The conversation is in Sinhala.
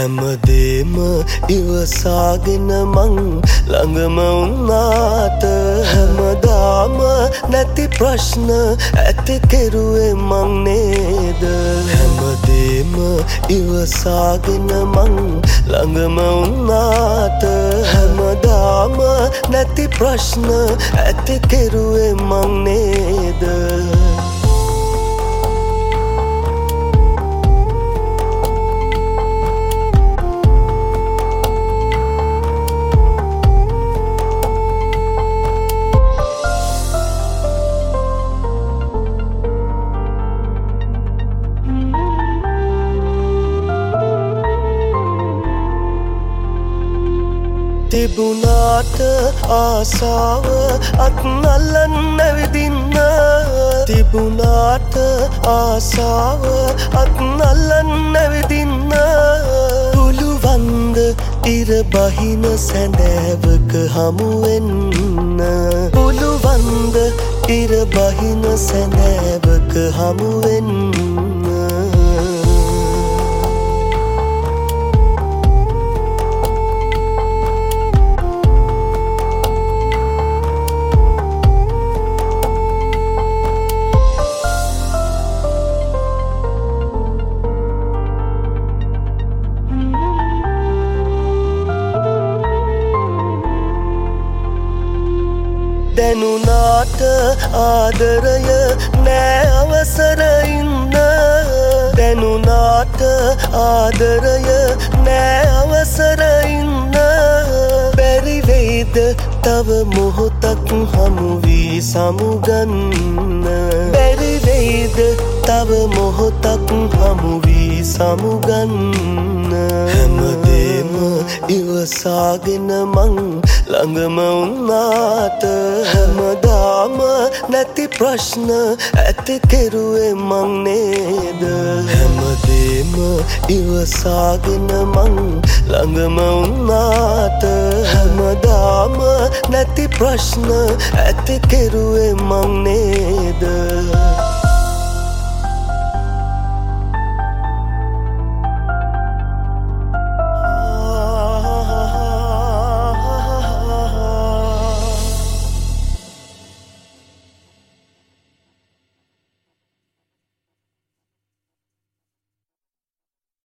හැමදේම ඉවසාගෙන මං ළඟම වුණාට හැමදාම නැති ප්‍රශ්න ඇති කෙරුවේ මං නේද හැමදේම ඉවසාගෙන මං ළඟම වුණාට හැමදාම නැති ප්‍රශ්න ඇති කෙරුවේ මං නේද තිබුණාට ආසාව අත්නල්ලන්න ඇවිදින්න තිබුණාට ආසාව අත්නල්ලන්න ඇවිදින්න පුළුවන්ද ඉර බහින සැඳෑවක හමුවෙන්න පුළුවන්ද ඉර බහින සැඳෑවක හමුවෙන්න දැනුනාට ආදරය නෑ අවසර ඉන්න දැනුනාට ආදරය නෑ අවසර ඉන්න බැරි වෙයිද තව මොහොතක් හමු වී සමුගන්න බැරි වෙයිද තව මොහොතක් හමු වී සමුගන්න හැමදේම ඉවසාගෙන මං ළඟම වුණාට හැමදාම නැති ප්‍රශ්න ඇති කෙරුවේ මං නේද හැමදේම ඉවසාගෙන මං ළඟම වුණාට හැමදාම නැති ප්‍රශ්න ඇති කෙරුවේ මං නේද